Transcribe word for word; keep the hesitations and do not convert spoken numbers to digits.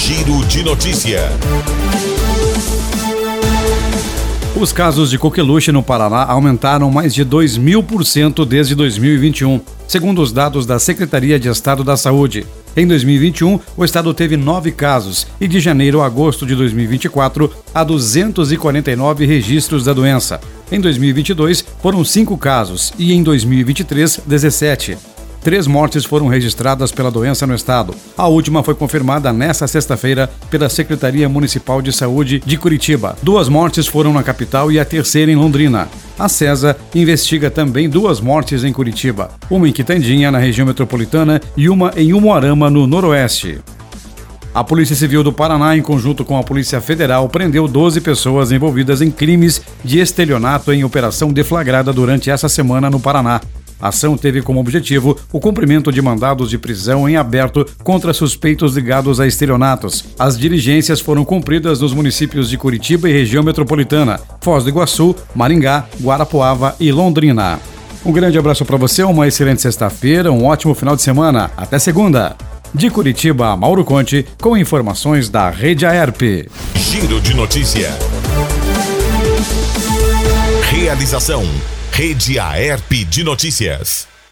Giro de Notícia. Os casos de coqueluche no Paraná aumentaram mais de dois mil por cento desde dois mil e vinte e um, segundo os dados da Secretaria de Estado da Saúde. Em dois mil e vinte e um, o estado teve nove casos e de janeiro a agosto de dois mil e vinte e quatro, há duzentos e quarenta e nove registros da doença. Em dois mil e vinte e dois, foram cinco casos e em dois mil e vinte e três, dezessete. Três mortes foram registradas pela doença no estado. A última foi confirmada nesta sexta-feira pela Secretaria Municipal de Saúde de Curitiba. Duas mortes foram na capital e a terceira em Londrina. A CESA investiga também duas mortes em Curitiba, uma em Quitandinha, na região metropolitana, e uma em Umuarama, no noroeste. A Polícia Civil do Paraná, em conjunto com a Polícia Federal, prendeu doze pessoas envolvidas em crimes de estelionato em operação deflagrada durante essa semana no Paraná. A ação teve como objetivo o cumprimento de mandados de prisão em aberto contra suspeitos ligados a estelionatos. As diligências foram cumpridas nos municípios de Curitiba e região metropolitana, Foz do Iguaçu, Maringá, Guarapuava e Londrina. Um grande abraço para você, uma excelente sexta-feira, um ótimo final de semana. Até segunda. De Curitiba, Mauro Conte, com informações da Rede Aerp. Giro de Notícia. Realização: Rede Aerp de Notícias.